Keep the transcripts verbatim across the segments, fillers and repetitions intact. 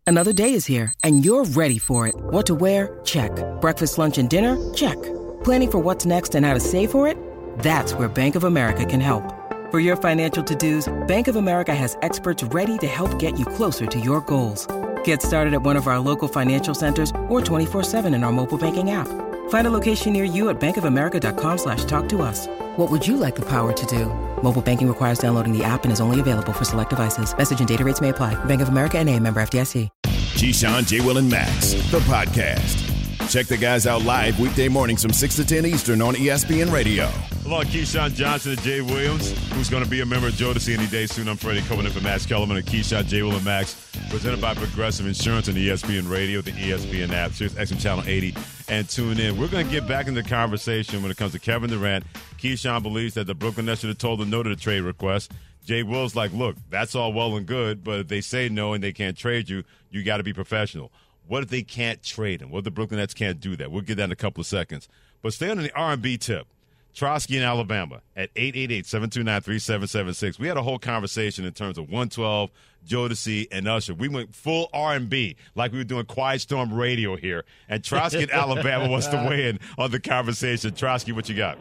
Another day is here, and you're ready for it. What to wear? Check. Breakfast, lunch, and dinner? Check. Planning for what's next and how to save for it? That's where Bank of America can help. For your financial to-dos, Bank of America has experts ready to help get you closer to your goals. Get started at one of our local financial centers or twenty-four seven in our mobile banking app. Find a location near you at bankofamerica.com slash talk to us. What would you like the power to do? Mobile banking requires downloading the app and is only available for select devices. Message and data rates may apply. Bank of America N A, member F D I C. Keyshawn, J. Will, and Max, the podcast. Check the guys out live weekday mornings from six to ten Eastern on E S P N Radio. Hello, Keyshawn Johnson and Jay Williams, who's going to be a member of Jodeci any day soon. I'm Freddie Copeland for Max Kellerman and Keyshawn, J. Will, and Max, presented by Progressive Insurance and E S P N Radio, the E S P N app, Sirius X M Channel eighty, and tune in. We're going to get back into the conversation when it comes to Kevin Durant. Keyshawn believes that the Brooklyn Nets should have told him no to the trade request. Jay Will's like, look, that's all well and good, but if they say no and they can't trade you, you got to be professional. What if they can't trade him? What if the Brooklyn Nets can't do that? We'll get that in a couple of seconds. But stay on the R and B tip. Trotsky in Alabama at eight eight eight, seven two nine, three seven seven six. We had a whole conversation in terms of one twelve, Jodeci, and Usher. We went full R and B like we were doing Quiet Storm Radio here. And Trotsky in Alabama wants to weigh in on the conversation. Trotsky, what you got?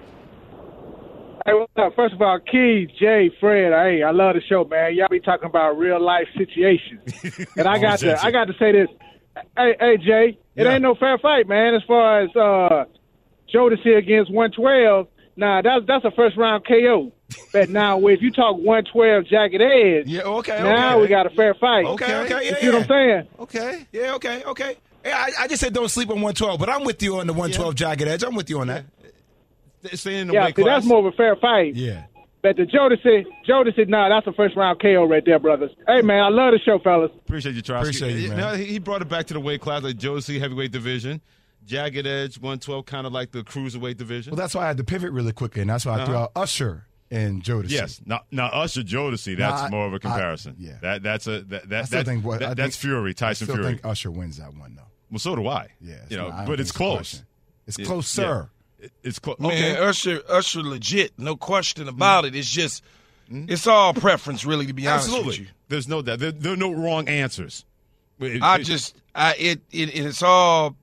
Hey, what's up? First of all, Keith, Jay, Fred, hey, I love the show, man. Y'all be talking about real life situations, and I got to, I got to say this. Hey, hey, Jay, it yeah. ain't no fair fight, man. As far as uh, Jodeci against one twelve, nah, that's that's a first round K O. But now, if you talk one twelve Jagged Edge, yeah, okay, now okay. we got a fair fight. Okay, okay, yeah, you see yeah. what I'm saying? Okay, yeah, okay, okay. Yeah, I, I just said don't sleep on one twelve, but I'm with you on the one twelve yeah. Jagged Edge. I'm with you on that. Staying in the yeah, weight see, class. that's more of a fair fight. Yeah. But the Jodeci, Jodeci, nah, that's a first round K O right there, brothers. Hey, man, I love the show, fellas. Appreciate you, Trotsky. Appreciate you, man. Now, he brought it back to the weight class, like Jodeci heavyweight division, Jagged Edge one twelve, kind of like the cruiserweight division. Well, that's why I had to pivot really quickly, and that's why I uh-huh. threw out Usher and Jodeci. Yes. Now, now Usher Jodeci, that's now, I, more of a comparison. I, yeah. That that's a that, that, I still that, think what, that I that's think, Fury, Tyson I still Fury. think Usher wins that one though. Well, so do I. Yeah. You know, not, but it's close. It's close, sir. Yeah. It's close. Man, okay. Usher, Usher, legit, no question about mm. it. It's just, mm. it's all preference, really. To be Absolutely. honest with you, there's no doubt. There, there are no wrong answers. It, I it, just, I it, it it's all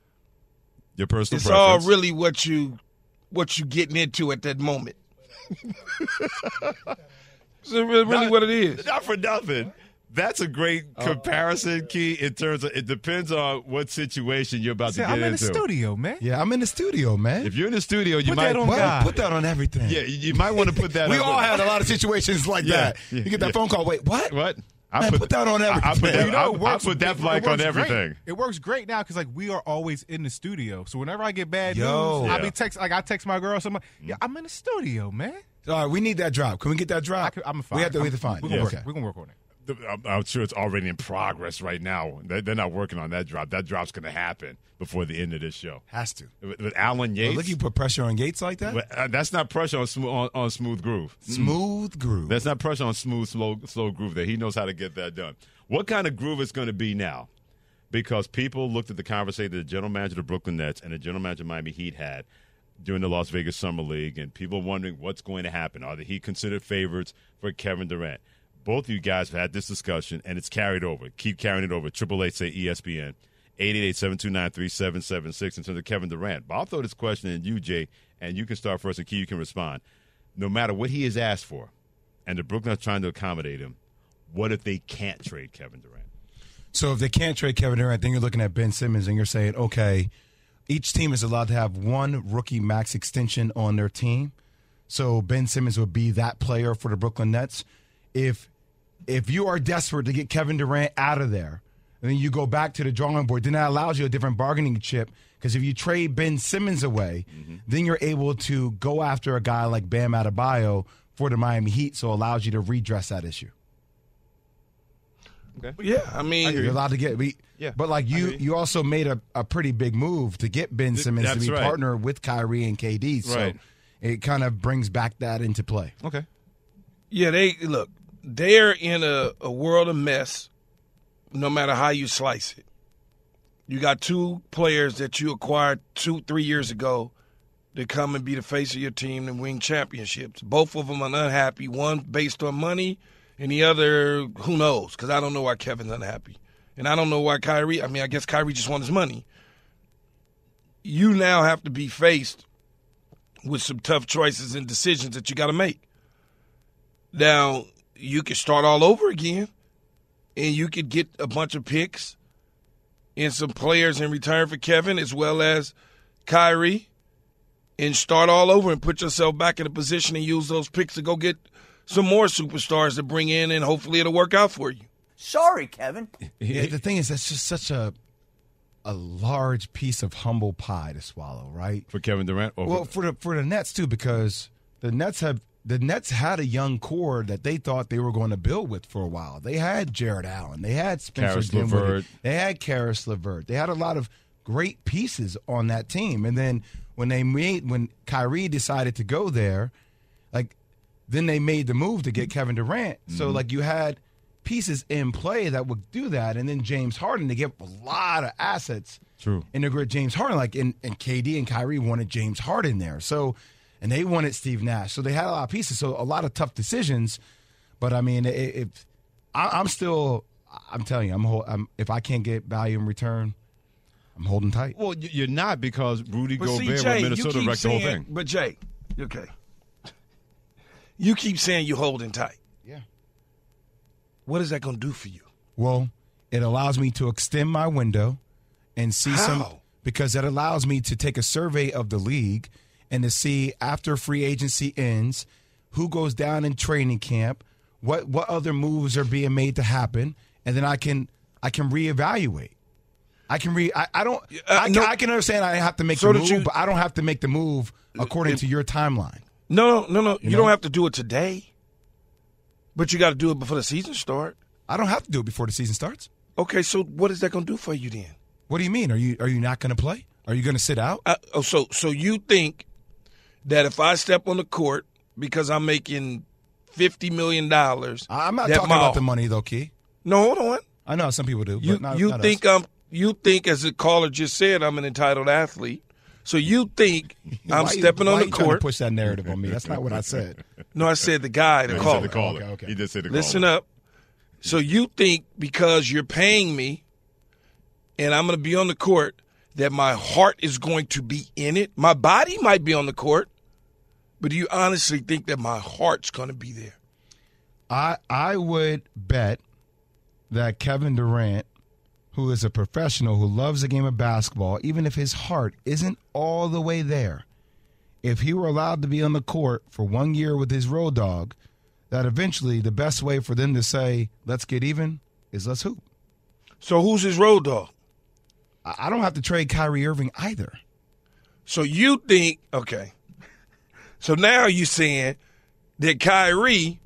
your personal. It's preference. all really what you, what you getting into at that moment. It's really, really not, what it is. Not for nothing. That's a great comparison, Key, in terms of it depends on what situation you're about See, to get I'm in into. the studio, man. Yeah, I'm in the studio, man. If you're in the studio, you put might that on well, God. put that on everything. Yeah, you, you might want to put that we on. all had a lot of situations like Yeah, that. yeah, you get that yeah. phone call, wait, what? What? I Man, put, put that on everything. I, I put that, You know, I, it works, I put that it, like it on works everything. Great. It works great now because like we are always in the studio. So whenever I get bad Yo. news, I Yeah. be text like I text my girl something. Yeah, I'm in the studio, man. All right, we need that drop. Can we get that drop? I can, I'm fine. We have to, we have to I'm, find We're it. gonna, Yeah. work, we're gonna work on it. I'm, I'm sure it's already in progress right now. They're, they're not working on that drop. That drop's going to happen before the end of this show. Has to. With, with Alan Yates. Well, look, you put pressure on Gates like that? But, uh, that's not pressure on, smooth, on, on Smooth Groove. Smooth Groove. That's not pressure on Smooth, slow, slow Groove there. He knows how to get that done. What kind of groove it's going to be now? Because people looked at the conversation that the general manager of the Brooklyn Nets and the general manager of Miami Heat had during the Las Vegas Summer League, and people wondering what's going to happen. Are the Heat considered favorites for Kevin Durant? Both of you guys have had this discussion, and it's carried over. Keep carrying it over. Triple eight say E S P N, eight eight eight, seven two nine, three seven seven six in terms of Kevin Durant. But I'll throw this question at you, Jay, and you can start first, and Key, you can respond. No matter what he has asked for, and the Brooklyn Nets trying to accommodate him, what if they can't trade Kevin Durant? So if they can't trade Kevin Durant, then you're looking at Ben Simmons, and you're saying, okay, each team is allowed to have one rookie max extension on their team. So Ben Simmons would be that player for the Brooklyn Nets. If if you are desperate to get Kevin Durant out of there, and then you go back to the drawing board, then that allows you a different bargaining chip. Because if you trade Ben Simmons away, mm-hmm. then you're able to go after a guy like Bam Adebayo for the Miami Heat, so it allows you to redress that issue. Okay. Yeah, I mean, you're allowed to get. We, yeah, but like you, you also made a, a pretty big move to get Ben Simmons That's to be right. partner with Kyrie and K D. So right. it kind of brings back that into play. Okay. Yeah, they look. They're in a, a world of mess. No matter how you slice it, you got two players that you acquired two, three years ago to come and be the face of your team and win championships. Both of them are unhappy. One based on money, and the other, who knows? Because I don't know why Kevin's unhappy. and I don't know why Kyrie, I mean, I guess Kyrie just wants his money. You now have to be faced with some tough choices and decisions that you got to make. Now, you could start all over again, and you could get a bunch of picks and some players in return for Kevin as well as Kyrie, and start all over and put yourself back in a position and use those picks to go get some more superstars to bring in, and hopefully it'll work out for you. Sorry, Kevin. Yeah, the thing is, that's just such a a large piece of humble pie to swallow, right? For Kevin Durant? Or well, for the for the Nets too, because the Nets have the Nets had a young core that they thought they were going to build with for a while. They had Jared Allen, they had Spencer Karis Dinwiddie, LeVert. they had Karis LeVert, they had a lot of great pieces on that team. And then when they made when Kyrie decided to go there, like then they made the move to get Kevin Durant. Mm-hmm. So like you had pieces in play that would do that, and then James Harden, to give a lot of assets. True. In the grid, James Harden, like and, and K D and Kyrie wanted James Harden there. So, and they wanted Steve Nash. So they had a lot of pieces. So a lot of tough decisions. But I mean, if I, I'm still, I'm telling you, I'm, I'm if I can't get value in return, I'm holding tight. Well, you're not, because Rudy But Gobert see, with Jay, Minnesota you keep wrecked the whole saying- thing. But Jay, okay, you keep saying you're holding tight. Yeah. What is that going to do for you? Well, it allows me to extend my window and see How? some, because it allows me to take a survey of the league and to see after free agency ends who goes down in training camp, what what other moves are being made to happen, and then I can I can reevaluate. I can re I, I don't Uh, I, no. I can understand I have to make So the did move, you- but I don't have to make the move according to your timeline. No, no, no, no. You, know? don't have to do it today, but you got to do it before the season starts. I don't have to do it before the season starts. Okay, so what is that going to do for you then? What do you mean? Are you are you not going to play? Are you going to sit out? Uh, oh, so so you think that if I step on the court because I'm making fifty million dollars, I'm not that talking my- about the money though, Key. No, hold on. I know some people do, You but not, you not think us. I'm you think, as the caller just said, I'm an entitled athlete. So you think I'm Why you- stepping why on the you trying to court? push that narrative on me. That's not what I said. No, I said the guy, the He said caller. the caller. Okay, okay. He did say the Listen caller. up. So you think because you're paying me and I'm going to be on the court that my heart is going to be in it? My body might be on the court, but do you honestly think that my heart's going to be there? I I would bet that Kevin Durant, who is a professional who loves the game of basketball, even if his heart isn't all the way there, if he were allowed to be on the court for one year with his road dog, that eventually the best way for them to say, let's get even, is let's hoop. So who's his road dog? I I don't have to trade Kyrie Irving either. So you think, okay. So now you're saying that Kyrie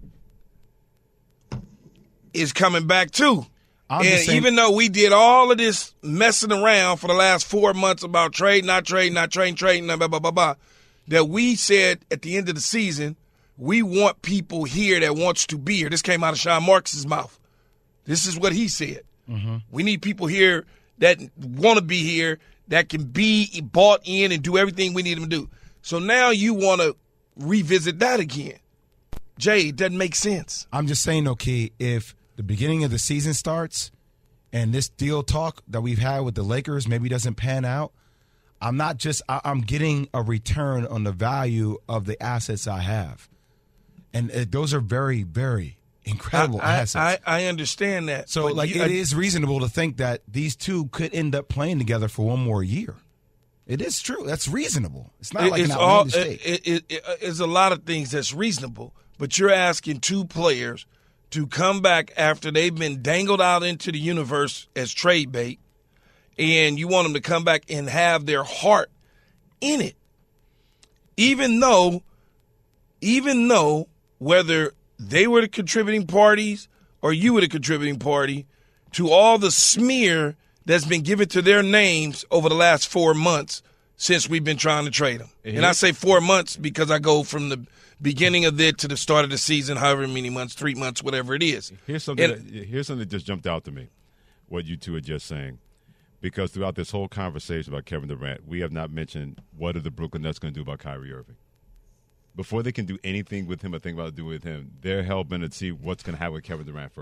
is coming back too. I'm and just saying- even though we did all of this messing around for the last four months about trade, not trade, not trade, trading, blah, blah, blah, blah, that we said at the end of the season, we want people here that wants to be here. This came out of Sean Marks' mouth. This is what he said. Mm-hmm. We need people here that want to be here, that can be bought in and do everything we need them to do. So now you want to revisit that again. Jay, it doesn't make sense. I'm just saying, okay, if the beginning of the season starts and this deal talk that we've had with the Lakers maybe doesn't pan out, I'm not just I, I'm getting a return on the value of the assets I have, and uh, those are very, very incredible I, assets. I, I understand that. so, but like, you- it is reasonable to think that these two could end up playing together for one more year. It is true. That's reasonable. It's not It- like it's an all. outlandish take. It, it, it, it's a lot of things that's reasonable, but you're asking two players to come back after they've been dangled out into the universe as trade bait, and you want them to come back and have their heart in it, even though, even though whether they were the contributing parties or you were the contributing party to all the smear that's been given to their names over the last four months since we've been trying to trade them. And I say four months because I go from the beginning of it to the start of the season, however many months, three months, whatever it is. Here's something. And- that, here's something that just jumped out to me. What you two are just saying, because throughout this whole conversation about Kevin Durant, we have not mentioned what are the Brooklyn Nets going to do about Kyrie Irving. Before they can do anything with him or think about doing with him, they're hell bent to see what's going to happen with Kevin Durant first.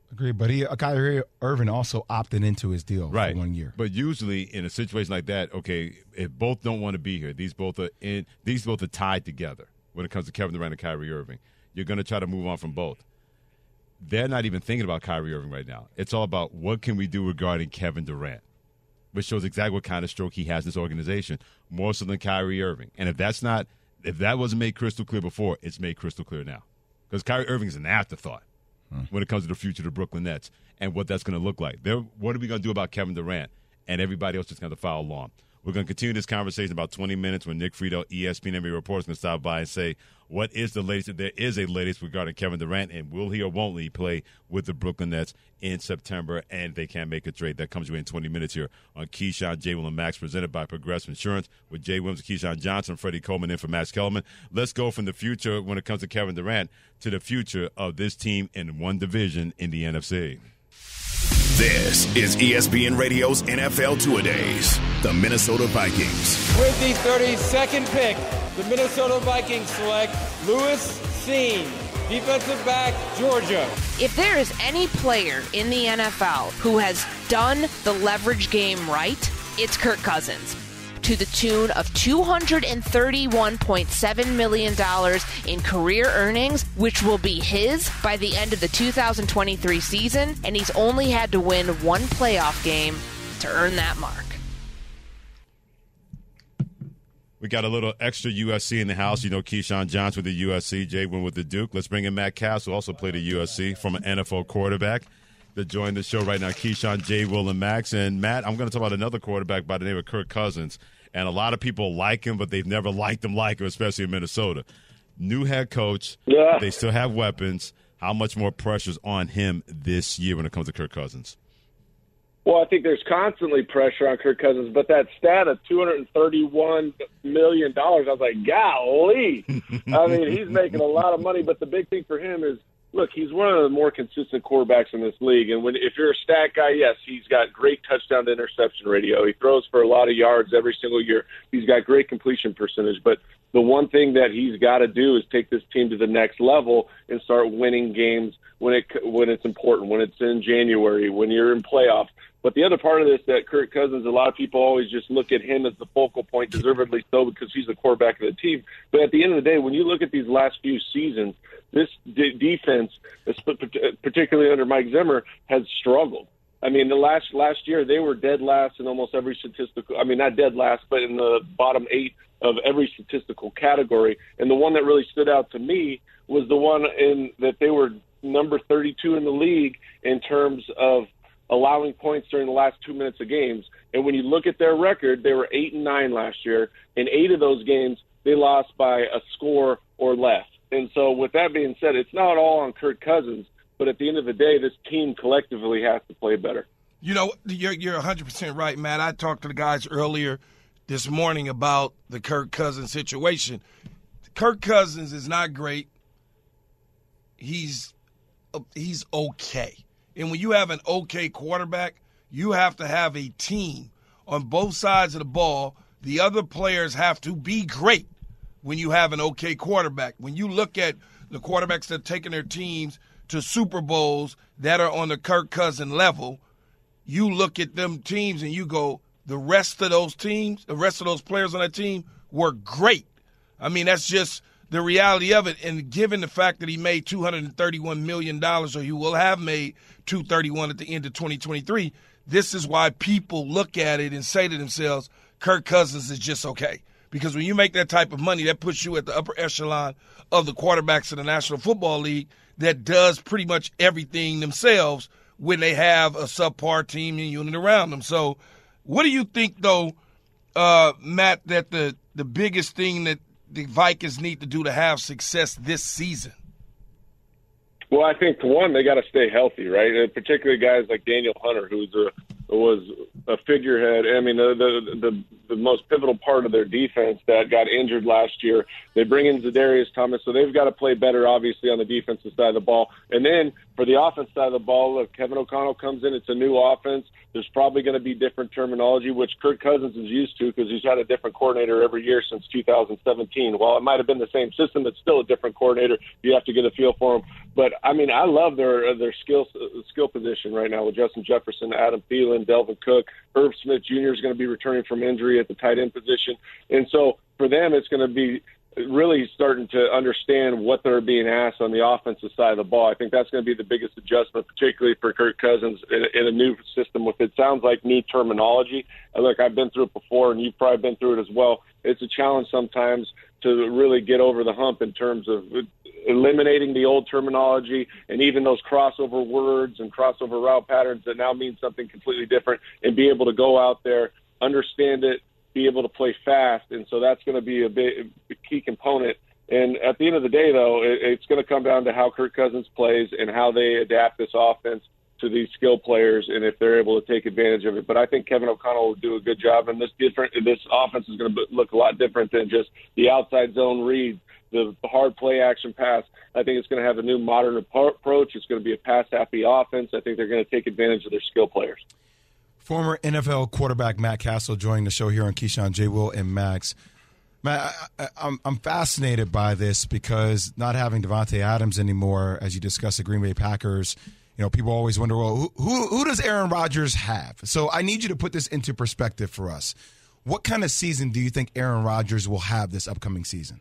Agree, but he, uh, Kyrie Irving also opted into his deal right. for one year. But usually in a situation like that, okay, if both don't want to be here, these both are in, these both are tied together when it comes to Kevin Durant and Kyrie Irving. You're going to try to move on from both. They're not even thinking about Kyrie Irving right now. It's all about what can we do regarding Kevin Durant, which shows exactly what kind of stroke he has in this organization, more so than Kyrie Irving. And if that's not, if that wasn't made crystal clear before, it's made crystal clear now. Because Kyrie Irving is an afterthought hmm. when it comes to the future of the Brooklyn Nets and what that's going to look like. They're, what are we going to do about Kevin Durant? And everybody else is going to follow along. We're going to continue this conversation in about twenty minutes when Nick Friedel, E S P N N B A reporter, is going to stop by and say, what is the latest? If there is a latest regarding Kevin Durant, and will he or won't he play with the Brooklyn Nets in September, and they can't make a trade. That comes your way in twenty minutes here on Keyshawn, J. Will, and Max, presented by Progressive Insurance with Jay Williams, Keyshawn Johnson, Freddie Coleman in for Max Kellerman. Let's go from the future when it comes to Kevin Durant to the future of this team in one division in the N F C. This is E S P N Radio's N F L Two-A-Days. The Minnesota Vikings. With the thirty-second pick, the Minnesota Vikings select Lewis Cine, defensive back, Georgia. If there is any player in the N F L who has done the leverage game right, it's Kirk Cousins. To the tune of two hundred thirty-one point seven million dollars in career earnings, which will be his by the end of the two thousand twenty-three season, and he's only had to win one playoff game to earn that mark. We got a little extra U S C in the house. You know, Keyshawn Johnson with the U S C, Jay Wynn with the Duke. Let's bring in Matt Cass, who also played at U S C, from an N F L quarterback, to join the show right now. Keyshawn, Jay, Will, and Max. And, Matt, I'm going to talk about another quarterback by the name of Kirk Cousins. And a lot of people like him, but they've never liked him like him, especially in Minnesota. New head coach. Yeah. They still have weapons. How much more pressure's on him this year when it comes to Kirk Cousins? Well, I think there's constantly pressure on Kirk Cousins, but that stat of two hundred thirty-one million dollars, I was like, golly. I mean, he's making a lot of money, but the big thing for him is, look, he's one of the more consistent quarterbacks in this league. And when if you're a stat guy, yes, he's got great touchdown to interception ratio. He throws for a lot of yards every single year. He's got great completion percentage. But the one thing that he's got to do is take this team to the next level and start winning games when it when it's important, when it's in January, when you're in playoffs. But the other part of this that Kirk Cousins, a lot of people always just look at him as the focal point, deservedly so, because he's the quarterback of the team. But at the end of the day, when you look at these last few seasons, this de- defense, particularly under Mike Zimmer, has struggled. I mean, the last last year they were dead last in almost every statistical. I mean, not dead last, but in the bottom eight of every statistical category. And the one that really stood out to me was the one in that they were number thirty-two in the league in terms of allowing points during the last two minutes of games. And when you look at their record, they were eight and nine last year. In eight of those games, they lost by a score or less. And so with that being said, it's not all on Kirk Cousins, but at the end of the day, this team collectively has to play better. You know, you're, you're one hundred percent right, Matt. I talked to the guys earlier this morning about the Kirk Cousins situation. Kirk Cousins is not great. He's he's okay. And when you have an okay quarterback, you have to have a team on both sides of the ball. The other players have to be great when you have an okay quarterback. When you look at the quarterbacks that are taking their teams to Super Bowls that are on the Kirk Cousins level, you look at them teams and you go, the rest of those teams, the rest of those players on that team were great. I mean, that's just the reality of it. And given the fact that he made two hundred thirty-one million dollars, or he will have made two hundred thirty-one million dollars at the end of twenty twenty-three, this is why people look at it and say to themselves, Kirk Cousins is just okay. Because when you make that type of money, that puts you at the upper echelon of the quarterbacks in the National Football League that does pretty much everything themselves when they have a subpar team and unit around them. So what do you think, though, uh, Matt, that the, the biggest thing that the Vikings need to do to have success this season? Well, I think, for one, they got to stay healthy, right? And particularly guys like Daniel Hunter, who's a was a figurehead. I mean, the, the the the most pivotal part of their defense that got injured last year. They bring in Zadarius Thomas, so they've got to play better, obviously, on the defensive side of the ball. And then for the offense side of the ball, look, Kevin O'Connell comes in. It's a new offense. There's probably going to be different terminology, which Kirk Cousins is used to because he's had a different coordinator every year since two thousand seventeen. While it might have been the same system, it's still a different coordinator. You have to get a feel for him. But, I mean, I love their their skill skill position right now with Justin Jefferson, Adam Thielen, Delvin Cook. Irv Smith Junior is going to be returning from injury at the tight end position. And so for them, it's going to be really starting to understand what they're being asked on the offensive side of the ball. I think that's going to be the biggest adjustment, particularly for Kirk Cousins in, in a new system with, it sounds like, new terminology. And look, I've been through it before, and you've probably been through it as well. It's a challenge sometimes to really get over the hump in terms of eliminating the old terminology and even those crossover words and crossover route patterns that now mean something completely different, and be able to go out there, understand it, be able to play fast. And so that's going to be a big a key component. And at the end of the day, though, it, it's going to come down to how Kirk Cousins plays and how they adapt this offense to these skill players, and if they're able to take advantage of it. But I think Kevin O'Connell will do a good job, and this different this offense is going to look a lot different than just the outside zone read, the hard play action pass. I think it's going to have a new modern approach. It's going to be a pass-happy offense. I think they're going to take advantage of their skill players. Former N F L quarterback Matt Castle joining the show here on Keyshawn, J. Will, and Max. Matt, I, I, I'm, I'm fascinated by this because not having Davante Adams anymore, as you discussed the Green Bay Packers, you know, people always wonder, well, who, who, who does Aaron Rodgers have? So I need you to put this into perspective for us. What kind of season do you think Aaron Rodgers will have this upcoming season?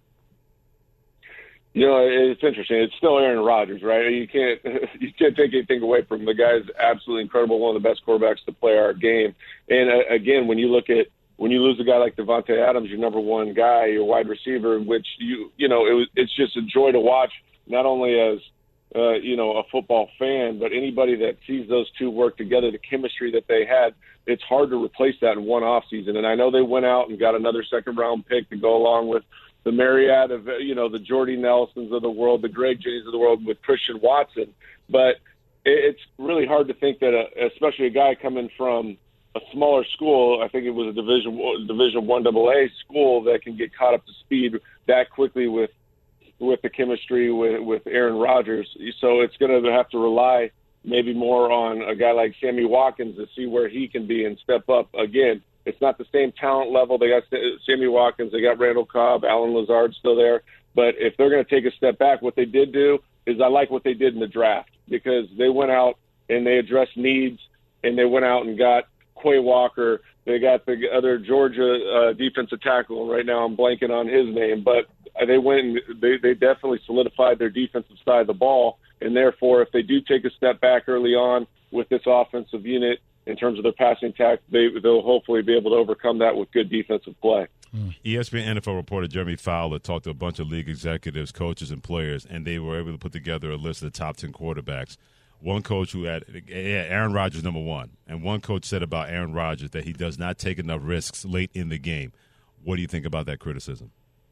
You know, it's interesting. It's still Aaron Rodgers, right? You can't you can't take anything away from him. The guy's absolutely incredible, one of the best quarterbacks to play our game. And uh, again, when you look at when you lose a guy like Davante Adams, your number one guy, your wide receiver, which you you know, it was, it's just a joy to watch. Not only as uh, you know, a football fan, but anybody that sees those two work together, the chemistry that they had, it's hard to replace that in one off season. And I know they went out and got another second round pick to go along with the myriad of, you know, the Jordy Nelsons of the world, the Greg Jennings of the world with Christian Watson. But it's really hard to think that, a, especially a guy coming from a smaller school, I think it was a Division Division One Double A school, that can get caught up to speed that quickly with with the chemistry with, with Aaron Rodgers. So it's going to have to rely maybe more on a guy like Sammy Watkins to see where he can be and step up again. It's not the same talent level. They got Sammy Watkins, they got Randall Cobb, Alan Lazard still there. But if they're going to take a step back, what they did do is I like what they did in the draft, because they went out and they addressed needs, and they went out and got Quay Walker. They got the other Georgia uh, defensive tackle. Right now I'm blanking on his name, but they went and they, they definitely solidified their defensive side of the ball. And therefore, if they do take a step back early on with this offensive unit, in terms of their passing attack, they, they'll hopefully be able to overcome that with good defensive play. Mm. E S P N N F L reporter Jeremy Fowler talked to a bunch of league executives, coaches, and players, and they were able to put together a list of the top ten quarterbacks. One coach who had Aaron Rodgers number one, and one coach said about Aaron Rodgers that he does not take enough risks late in the game. What do you think about that criticism?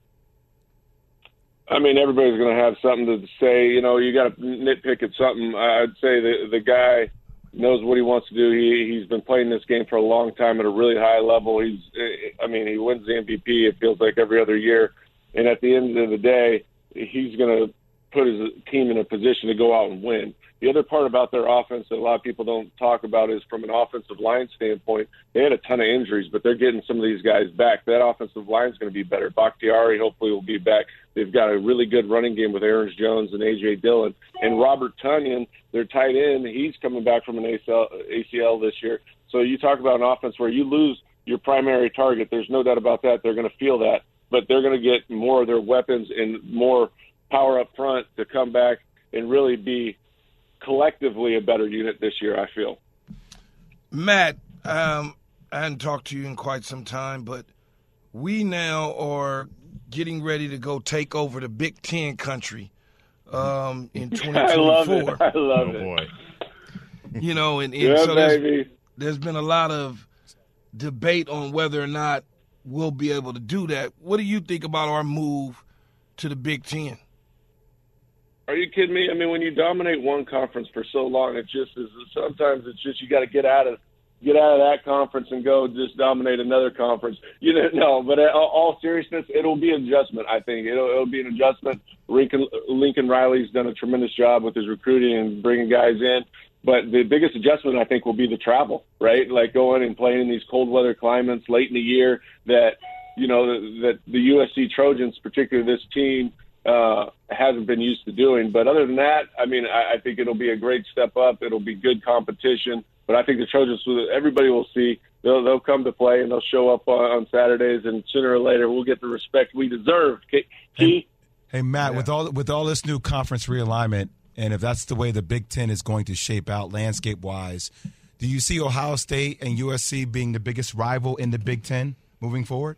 I mean, everybody's going to have something to say. You know, you got to nitpick at something. I'd say the the guy knows what he wants to do. He, he's been playing this game for a long time at a really high level. He's, I mean, he wins the M V P, it feels like, every other year. And at the end of the day, he's going to put his team in a position to go out and win. The other part about their offense that a lot of people don't talk about is from an offensive line standpoint, they had a ton of injuries, but they're getting some of these guys back. That offensive line is going to be better. Bakhtiari hopefully will be back. They've got a really good running game with Aaron Jones and A J Dillon. And Robert Tonyan, their tight end, he's coming back from an A C L this year. So you talk about an offense where you lose your primary target. There's no doubt about that. They're going to feel that. But they're going to get more of their weapons and more power up front to come back and really be collectively a better unit this year, I feel. Matt, um, I hadn't talked to you in quite some time, but we now are getting ready to go take over the Big Ten country um, in twenty twenty-four. I love it. I love oh, it. Boy. You know, and, and yeah, so there's, baby. there's been a lot of debate on whether or not we'll be able to do that. What do you think about our move to the Big Ten? Are you kidding me? I mean, when you dominate one conference for so long, it just is. Sometimes it's just you got to get out of get out of that conference and go just dominate another conference. You know, no, but all, all seriousness, it'll be an adjustment, I think. It'll, it'll be an adjustment. Lincoln, Lincoln Riley's done a tremendous job with his recruiting and bringing guys in. But the biggest adjustment, I think, will be the travel, right? Like going and playing in these cold weather climates late in the year that, you know, that the U S C Trojans, particularly this team, uh, hasn't been used to doing. But other than that, I mean, I, I think it'll be a great step up. It'll be good competition. But I think the Trojans, everybody will see, they'll, they'll come to play and they'll show up on, on Saturdays, and sooner or later we'll get the respect we deserve. Key? Hey, hey Matt, yeah. with all with all this new conference realignment, and if that's the way the Big Ten is going to shape out landscape-wise, do you see Ohio State and U S C being the biggest rival in the Big Ten moving forward?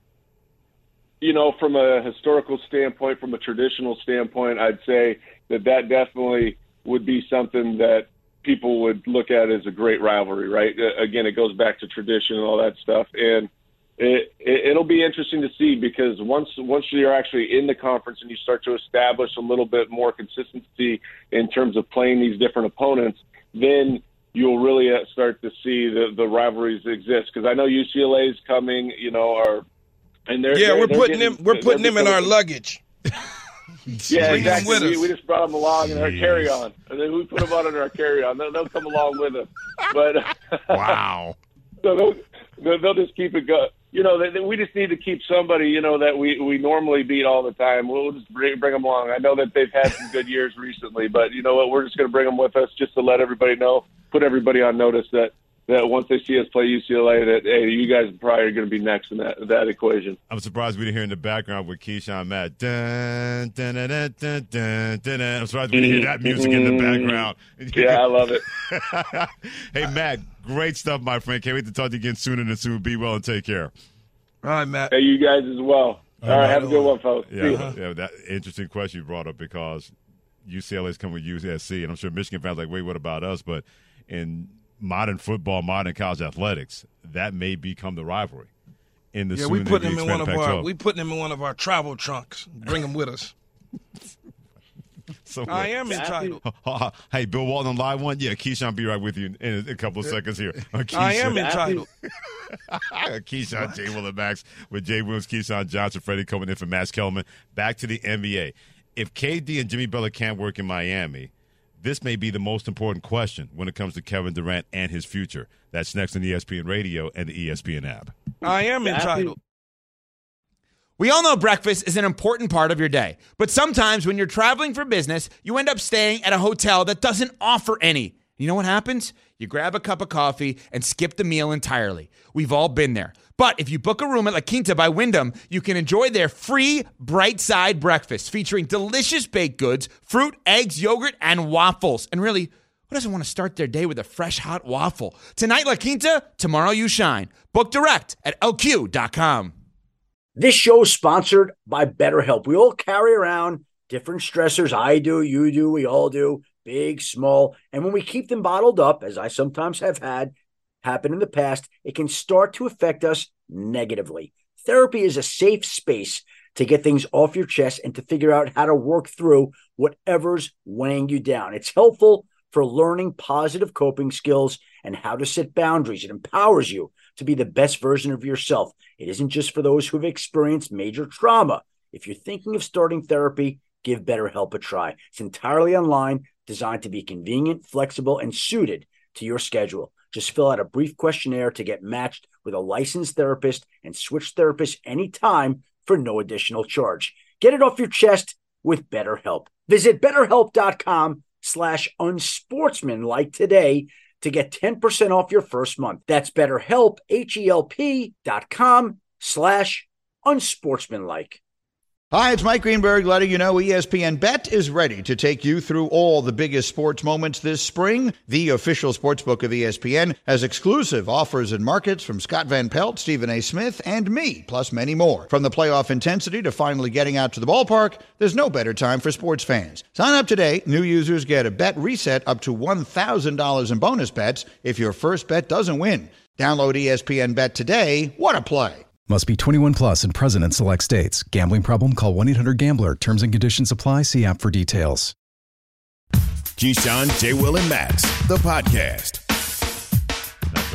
You know, from a historical standpoint, from a traditional standpoint, I'd say that that definitely would be something that people would look at as a great rivalry, right? Again, it goes back to tradition and all that stuff. And it, it, it'll be interesting to see, because once once you're actually in the conference and you start to establish a little bit more consistency in terms of playing these different opponents, then you'll really start to see the, the rivalries exist. Because I know U C L A is coming, you know, are and they're yeah, they're, we're they're putting getting, them we're putting them in our luggage. Yeah, Bring exactly. them with us. We, we just brought them along in our carry-on, and then we put them on in our carry-on. They'll, they'll come along with us. But wow. So they'll, they'll, they'll just keep it going. You know, they, they, we just need to keep somebody, you know, that we, we normally beat all the time. We'll just bring, bring them along. I know that they've had some good years recently, but you know what? We're just going to bring them with us just to let everybody know, put everybody on notice that, that once they see us play U C L A, that, hey, you guys probably are going to be next in that that equation. I'm surprised we didn't hear in the background with Keyshawn Matt. Dun, dun, dun, dun, dun, dun, dun, dun. I'm surprised we didn't hear that music in the background. Yeah, I love it. Hey, Matt, great stuff, my friend. Can't wait to talk to you again sooner than soon. Be well and take care. All right, Matt. Hey, you guys as well. All, All right, have a good one, folks. Yeah, uh-huh. yeah, that interesting question you brought up, because U C L A is coming with U S C, and I'm sure Michigan fans are like, wait, what about us? But in modern football, modern college athletics, that may become the rivalry. In the yeah, we put them in one of our we put them in one of our travel trunks. Bring them with us. So I am entitled. Hey, Bill Walton on live one. Yeah, Keyshawn, be right with you in, in a couple of yeah. seconds here. Uh, I am entitled. Keyshawn, Jay Will and Max with Jay Williams, Keyshawn Johnson, Freddie coming in for Max Kellerman. Back to the N B A. If K D and Jimmy Butler can't work in Miami, this may be the most important question when it comes to Kevin Durant and his future. That's next on E S P N Radio and the E S P N app. I am entitled. We all know breakfast is an important part of your day, but sometimes when you're traveling for business, you end up staying at a hotel that doesn't offer any. You know what happens? You grab a cup of coffee and skip the meal entirely. We've all been there. But if you book a room at La Quinta by Wyndham, you can enjoy their free Bright Side breakfast featuring delicious baked goods, fruit, eggs, yogurt, and waffles. And really, who doesn't want to start their day with a fresh, hot waffle? Tonight, La Quinta, tomorrow you shine. Book direct at L Q dot com. This show is sponsored by BetterHelp. We all carry around different stressors. I do, you do, we all do, big, small. And when we keep them bottled up, as I sometimes have had happen in the past, it can start to affect us negatively. Therapy is a safe space to get things off your chest and to figure out how to work through whatever's weighing you down. It's helpful for learning positive coping skills and how to set boundaries. It empowers you to be the best version of yourself. It isn't just for those who've experienced major trauma. If you're thinking of starting therapy, give BetterHelp a try. It's entirely online, designed to be convenient, flexible, and suited to your schedule. Just fill out a brief questionnaire to get matched with a licensed therapist and switch therapists anytime for no additional charge. Get it off your chest with BetterHelp. Visit BetterHelp.com slash unsportsmanlike today to get ten percent off your first month. That's BetterHelp, H-E-L-P dot com slash unsportsmanlike. Hi, it's Mike Greenberg letting you know E S P N Bet is ready to take you through all the biggest sports moments this spring. The official sportsbook of E S P N has exclusive offers and markets from Scott Van Pelt, Stephen A. Smith, and me, plus many more. From the playoff intensity to finally getting out to the ballpark, there's no better time for sports fans. Sign up today. New users get a bet reset up to one thousand dollars in bonus bets if your first bet doesn't win. Download E S P N Bet today. What a play. Must be twenty-one plus and present in select states. Gambling problem? Call one eight hundred gambler. Terms and conditions apply. See app for details. Keyshawn, J. Will, and Max, the podcast. Not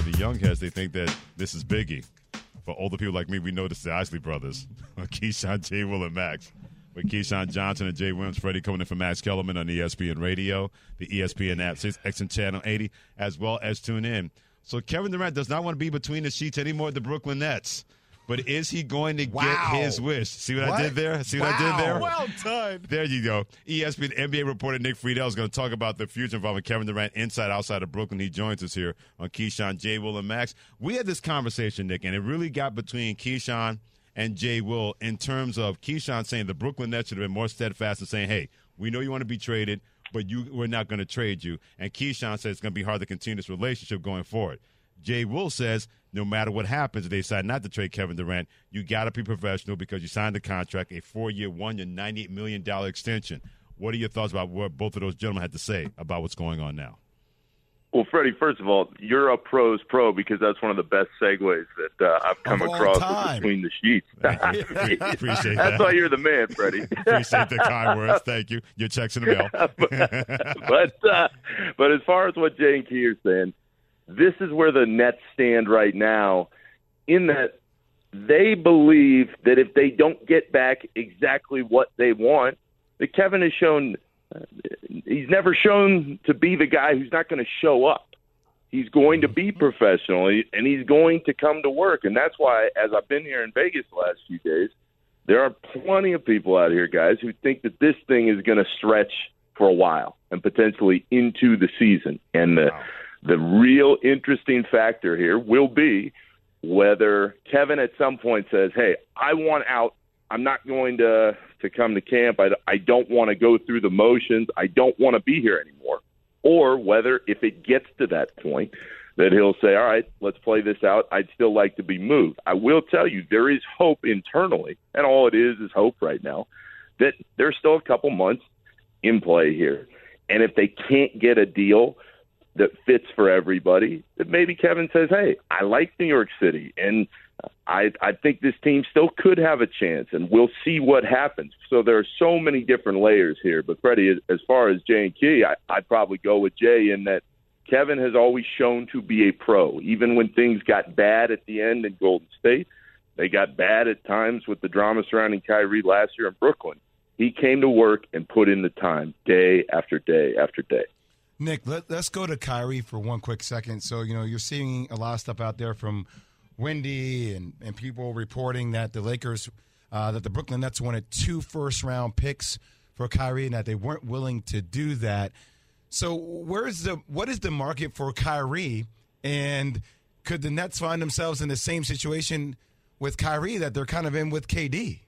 For the young heads, they think that this is Biggie. For older people like me, we know this is the Isley brothers. Keyshawn, J. Will, and Max. With Keyshawn Johnson and Jay Williams, Freddie coming in for Max Kellerman on E S P N Radio, the E S P N app, six X and Channel eighty, as well as tune in. So Kevin Durant does not want to be between the sheets anymore at the Brooklyn Nets. But is he going to wow. get his wish? See what, what? I did there? See what wow. I did there? Well done. There you go. E S P N N B A reporter Nick Friedel is going to talk about the future involving Kevin Durant inside, outside of Brooklyn. He joins us here on Keyshawn, J. Will, and Max. We had this conversation, Nick, and it really got between Keyshawn and J. Will in terms of Keyshawn saying the Brooklyn Nets should have been more steadfast in saying, hey, we know you want to be traded, but you we're not going to trade you. And Keyshawn says it's going to be hard to continue this relationship going forward. Jay Will says no matter what happens, if they decide not to trade Kevin Durant, you got to be professional because you signed the contract, a four-year, one-year, ninety-eight million dollars extension. What are your thoughts about what both of those gentlemen had to say about what's going on now? Well, Freddie, first of all, you're a pro's pro because that's one of the best segues that uh, I've come across with Between the Sheets. Appreciate that. That's why you're the man, Freddie. Appreciate the kind words. Thank you. Your check's in the mail. but but, uh, but as far as what Jay and Key are saying, this is where the Nets stand right now, in that they believe that if they don't get back exactly what they want, that Kevin has shown uh, he's never shown to be the guy who's not going to show up. He's going to be professional, and he's going to come to work. And that's why, as I've been here in Vegas the last few days, there are plenty of people out here, guys, who think that this thing is going to stretch for a while and potentially into the season. And the wow. The real interesting factor here will be whether Kevin at some point says, hey, I want out. I'm not going to, to come to camp. I, I don't want to go through the motions. I don't want to be here anymore. Or whether if it gets to that point that he'll say, all right, let's play this out. I'd still like to be moved. I will tell you there is hope internally, and all it is is hope right now, that there's still a couple months in play here. And if they can't get a deal that fits for everybody, that maybe Kevin says, hey, I like New York City, and I, I think this team still could have a chance, and we'll see what happens. So there are so many different layers here. But, Freddie, as far as Jay and Key, I, I'd probably go with Jay in that Kevin has always shown to be a pro. Even when things got bad at the end in Golden State, they got bad at times with the drama surrounding Kyrie last year in Brooklyn. He came to work and put in the time day after day after day. Nick, let, let's go to Kyrie for one quick second. So, you know, you're seeing a lot of stuff out there from Wendy and, and people reporting that the Lakers, uh, that the Brooklyn Nets wanted two first-round picks for Kyrie and that they weren't willing to do that. So where is the what is the market for Kyrie? And could the Nets find themselves in the same situation with Kyrie that they're kind of in with K D?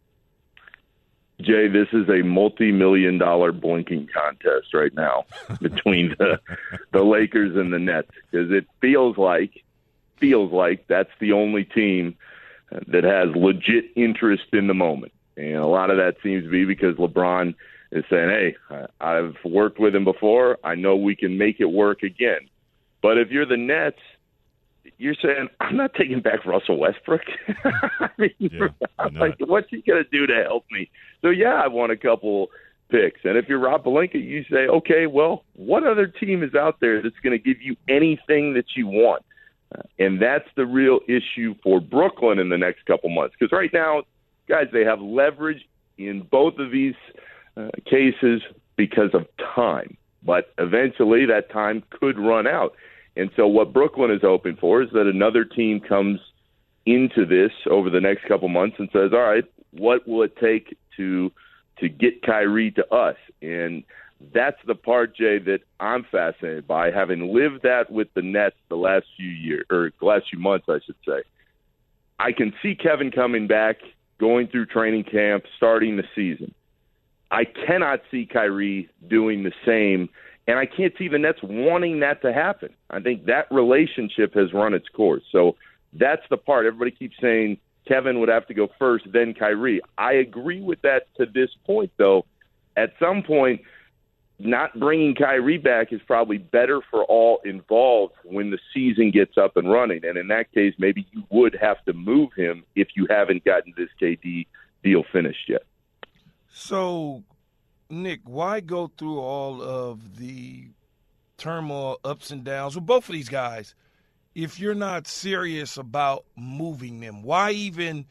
Jay, this is a multi-million dollar blinking contest right now between the the Lakers and the Nets, because it feels like feels like that's the only team that has legit interest in the moment. And a lot of that seems to be because LeBron is saying, hey, I've worked with him before. I know we can make it work again. But if you're the Nets, you're saying, I'm not taking back Russell Westbrook. I mean, yeah, I'm like, what's he going to do to help me? So, yeah, I want a couple picks. And if you're Rob Pelinka, you say, okay, well, what other team is out there that's going to give you anything that you want? Uh, and that's the real issue for Brooklyn in the next couple months. Because right now, guys, they have leverage in both of these uh, cases because of time. But eventually that time could run out. And so what Brooklyn is hoping for is that another team comes into this over the next couple months and says, all right, what will it take to to get Kyrie to us? And that's the part, Jay, that I'm fascinated by, having lived that with the Nets the last few years, or the last few months, I should say. I can see Kevin coming back, going through training camp, starting the season. I cannot see Kyrie doing the same, and I can't see the Nets wanting that to happen. I think that relationship has run its course. So that's the part. Everybody keeps saying Kevin would have to go first, then Kyrie. I agree with that to this point, though. At some point, not bringing Kyrie back is probably better for all involved when the season gets up and running. And in that case, maybe you would have to move him if you haven't gotten this K D deal finished yet. So, Nick, why go through all of the turmoil, ups and downs with both of these guys if you're not serious about moving them? Why even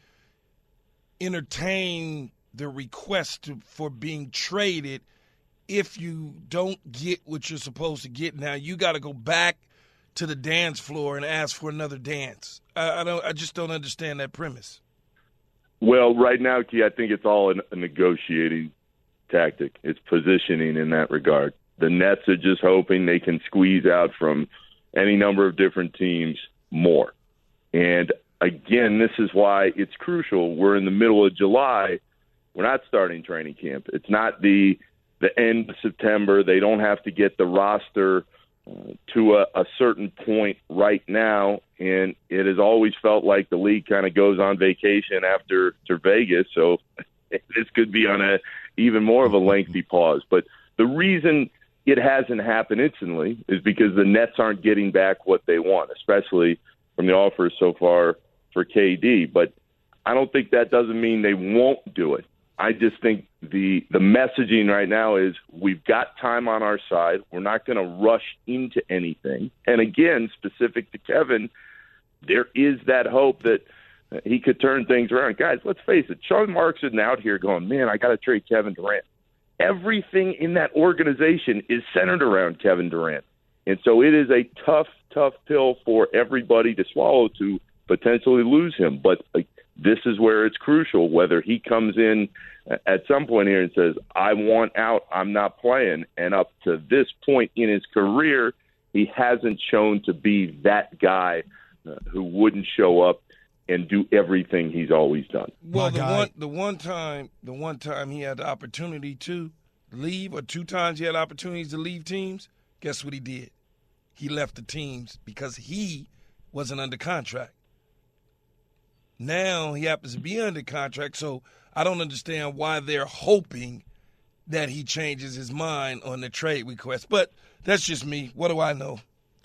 entertain the request to, for being traded if you don't get what you're supposed to get? Now you got to go back to the dance floor and ask for another dance. I, I don't. I just don't understand that premise. Well, right now, Key, I think it's all a negotiating tactic. It's positioning in that regard. The Nets are just hoping they can squeeze out from any number of different teams more. And again, this is why it's crucial. We're in the middle of July. We're not starting training camp. It's not the the end of September. They don't have to get the roster uh, to a, a certain point right now. And it has always felt like the league kind of goes on vacation after, after Vegas. So this could be on a even more of a lengthy pause. But the reason it hasn't happened instantly is because the Nets aren't getting back what they want, especially from the offers so far for K D. But I don't think that doesn't mean they won't do it. I just think the the messaging right now is we've got time on our side. We're not going to rush into anything. And again, specific to Kevin, there is that hope that he could turn things around. Guys, let's face it. Sean Marks isn't out here going, man, I got to trade Kevin Durant. Everything in that organization is centered around Kevin Durant. And so it is a tough, tough pill for everybody to swallow to potentially lose him. But like, this is where it's crucial, whether he comes in at some point here and says, I want out, I'm not playing. And up to this point in his career, he hasn't shown to be that guy uh, who wouldn't show up and do everything he's always done. Well, the one, the one time, the one time he had the opportunity to leave, or two times he had opportunities to leave teams, guess what he did? He left the teams because he wasn't under contract. Now he happens to be under contract, so I don't understand why they're hoping that he changes his mind on the trade request. But that's just me. What do I know?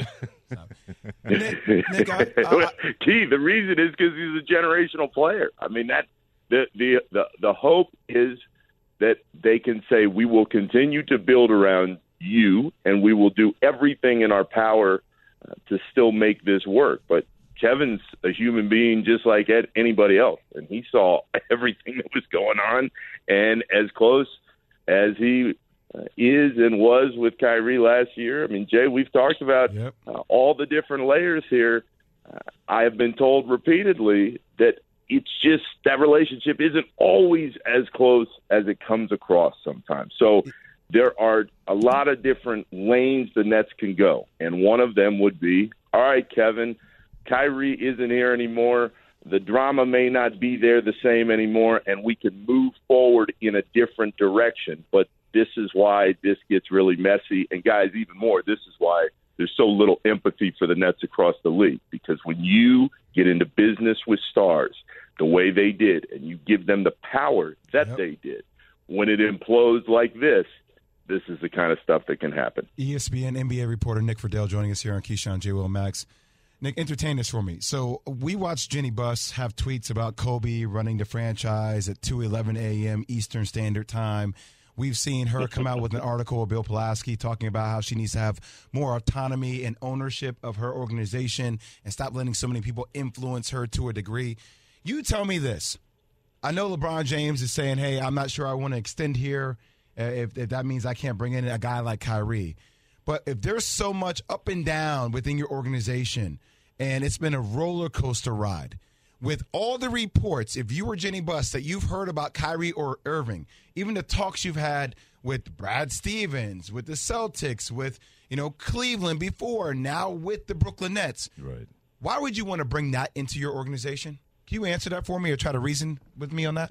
Nick, Nick, I, I, Key, the reason is because he's a generational player. I mean, that the, the the the hope is that they can say we will continue to build around you, and we will do everything in our power uh, to still make this work. But Kevin's a human being just like anybody else, and he saw everything that was going on. And as close as he uh, is and was with Kyrie last year, I mean, Jay, we've talked about yep. uh, all the different layers here. Uh, I have been told repeatedly that it's just that relationship isn't always as close as it comes across sometimes. So there are a lot of different lanes the Nets can go, and one of them would be, all right, Kevin, Kyrie isn't here anymore. The drama may not be there the same anymore, and we can move forward in a different direction. But this is why this gets really messy. And, guys, even more, this is why there's so little empathy for the Nets across the league. Because when you get into business with stars the way they did, and you give them the power that yep. they did, when it implodes like this, this is the kind of stuff that can happen. E S P N N B A reporter Nick Friedel joining us here on Keyshawn, J. Will, Max. Nick, entertain this for me. So we watched Jenny Buss have tweets about Kobe running the franchise at two eleven a.m. Eastern Standard Time. We've seen her come out with an article with Bill Pulaski talking about how she needs to have more autonomy and ownership of her organization and stop letting so many people influence her to a degree. You tell me this. I know LeBron James is saying, hey, I'm not sure I want to extend here uh, if, if that means I can't bring in a guy like Kyrie. But if there's so much up and down within your organization and it's been a roller coaster ride, with all the reports, if you were Jenny Buss, that you've heard about Kyrie or Irving, even the talks you've had with Brad Stevens, with the Celtics, with, you know, Cleveland before, now with the Brooklyn Nets. Right. Why would you want to bring that into your organization? Can you answer that for me or try to reason with me on that?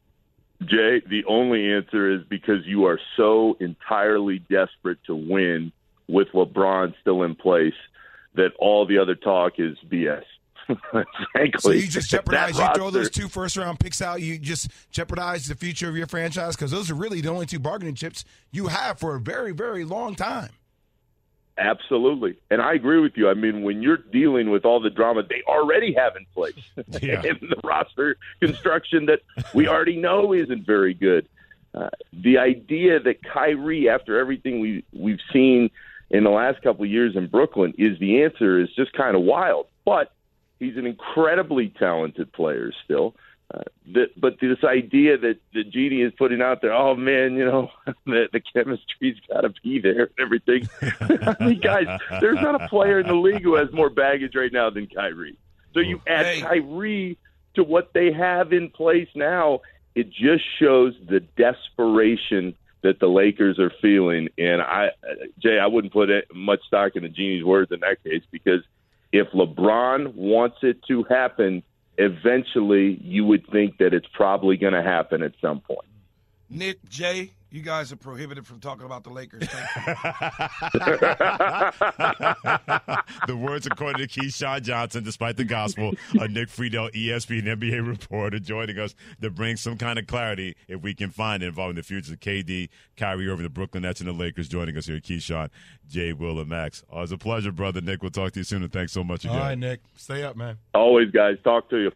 Jay, the only answer is because you are so entirely desperate to win with LeBron still in place that all the other talk is B S. Frankly, so you just jeopardize, you throw those two first-round picks out, you just jeopardize the future of your franchise because those are really the only two bargaining chips you have for a very, very long time. Absolutely. And I agree with you. I mean, when you're dealing with all the drama they already have in place yeah. and the roster construction that we already know isn't very good, uh, the idea that Kyrie, after everything we, we've seen in the last couple of years in Brooklyn is the answer is just kind of wild. But he's an incredibly talented player still. Uh, the, but this idea that the genie is putting out there, oh, man, you know, the, the chemistry's got to be there and everything. I mean, guys, there's not a player in the league who has more baggage right now than Kyrie. So you add hey. Kyrie to what they have in place now, it just shows the desperation that the Lakers are feeling. And, I, Jay, I wouldn't put much stock in the genie's words in that case, because if LeBron wants it to happen, eventually you would think that it's probably going to happen at some point. Nick, Jay, you guys are prohibited from talking about the Lakers. The words according to Keyshawn Johnson, despite the gospel, of Nick Friedel, E S P N N B A reporter, joining us to bring some kind of clarity, if we can find it, involving the futures of K D, Kyrie Irving, the Brooklyn Nets, and the Lakers. Joining us here, Keyshawn, Jay, Will, and Max. Oh, it's a pleasure, brother. Nick, we'll talk to you soon, and thanks so much again. All right, Nick. Stay up, man. Always, guys. Talk to you.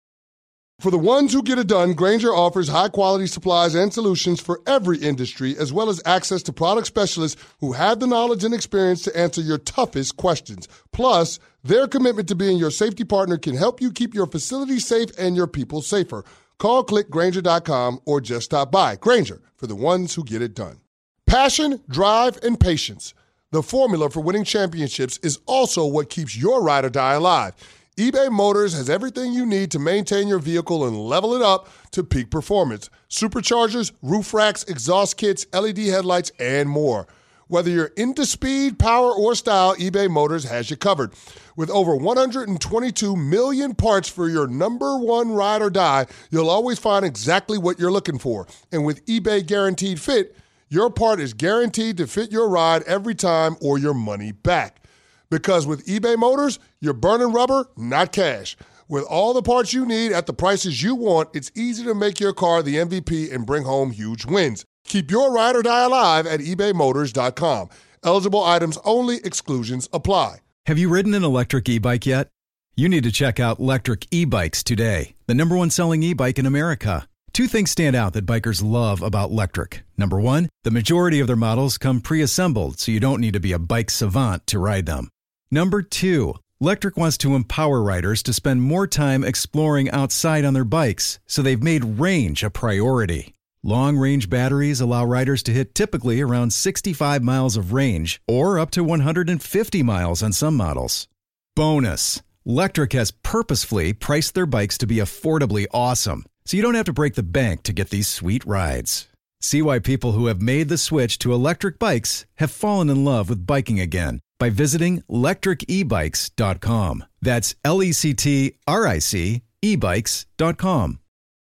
For the ones who get it done, Grainger offers high-quality supplies and solutions for every industry, as well as access to product specialists who have the knowledge and experience to answer your toughest questions. Plus, their commitment to being your safety partner can help you keep your facility safe and your people safer. Call click Grainger dot com or just stop by. Grainger, for the ones who get it done. Passion, drive, and patience. The formula for winning championships is also what keeps your ride or die alive. eBay Motors has everything you need to maintain your vehicle and level it up to peak performance. Superchargers, roof racks, exhaust kits, L E D headlights, and more. Whether you're into speed, power, or style, eBay Motors has you covered. With over one hundred twenty-two million parts for your number one ride or die, you'll always find exactly what you're looking for. And with eBay Guaranteed Fit, your part is guaranteed to fit your ride every time or your money back. Because with eBay Motors, you're burning rubber, not cash. With all the parts you need at the prices you want, it's easy to make your car the M V P and bring home huge wins. Keep your ride or die alive at ebay motors dot com. Eligible items only. Exclusions apply. Have you ridden an electric e-bike yet? You need to check out Lectric E-Bikes today, the number one selling e-bike in America. Two things stand out that bikers love about Lectric. Number one, the majority of their models come pre-assembled, so you don't need to be a bike savant to ride them. Number two, Lectric wants to empower riders to spend more time exploring outside on their bikes, so they've made range a priority. Long-range batteries allow riders to hit typically around sixty-five miles of range, or up to one hundred fifty miles on some models. Bonus, Lectric has purposefully priced their bikes to be affordably awesome, so you don't have to break the bank to get these sweet rides. See why people who have made the switch to electric bikes have fallen in love with biking again by visiting lectric e bikes dot com. That's L E C T R I C e bikes dot com.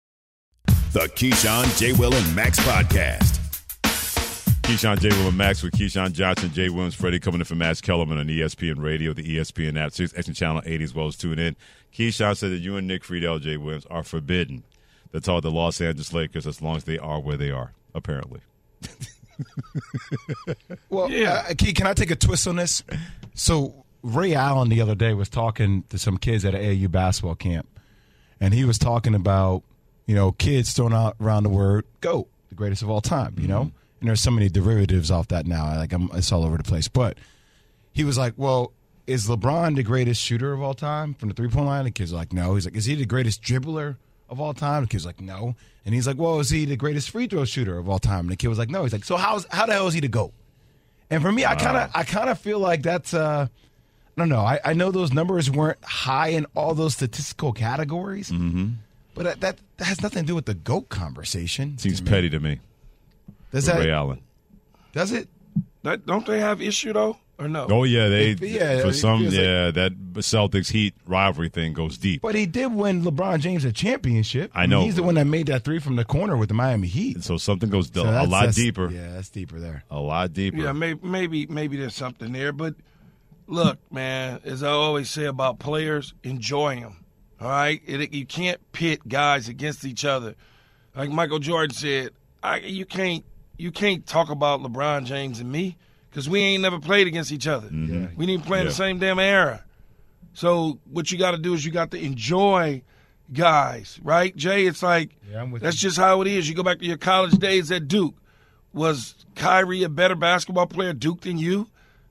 The Keyshawn, J. Will, and Max podcast. Keyshawn, J. Will, and Max with Keyshawn Johnson, Jay Williams, Freddie coming in from Max Kellerman on E S P N Radio, the E S P N app, Sirius X M Channel eighty, as well as tune in. Keyshawn said that you and Nick Friedel, Jay Williams, are forbidden to talk the Los Angeles Lakers as long as they are where they are, apparently. Well, yeah. uh, Key, can I take a twist on this? So Ray Allen the other day was talking to some kids at an A A U basketball camp, and he was talking about, you know, kids throwing out around the word GOAT, the greatest of all time, you know? And there's so many derivatives off that now. Like, I'm, it's all over the place. But he was like, well, is LeBron the greatest shooter of all time from the three-point line? The kids are like, no. He's like, is he the greatest dribbler of all time? The kid's like, no. And he's like, well, is he the greatest free throw shooter of all time? And the kid was like, no. He's like, so how's, how the hell is he the GOAT? And for me, I kind of I kind of feel like that's, uh, I don't know. I, I know those numbers weren't high in all those statistical categories, mm-hmm. but that, that that has nothing to do with the GOAT conversation. Seems to petty to me. Does that, Ray Allen. Does it? That, don't they have issue, though, or no? Oh, yeah. They, It- yeah, for it some, feels yeah, that Celtics-Heat rivalry thing goes deep. But he did win LeBron James a championship. I know. He's the one that made that three from the corner with the Miami Heat. So something goes So a that's- lot that's- deeper. Yeah, that's deeper there. A lot deeper. Yeah, maybe, maybe, maybe there's something there. But look, man, as I always say about players, enjoy them. All right, it, you can't pit guys against each other. Like Michael Jordan said, I, you can't you can't talk about LeBron James and me because we ain't never played against each other. Mm-hmm. We didn't play in Yeah. the same damn era. So what you got to do is you got to enjoy guys, right, Jay? It's like Yeah, I'm with that's you. just how it is. You go back to your college days at Duke. Was Kyrie a better basketball player at Duke than you?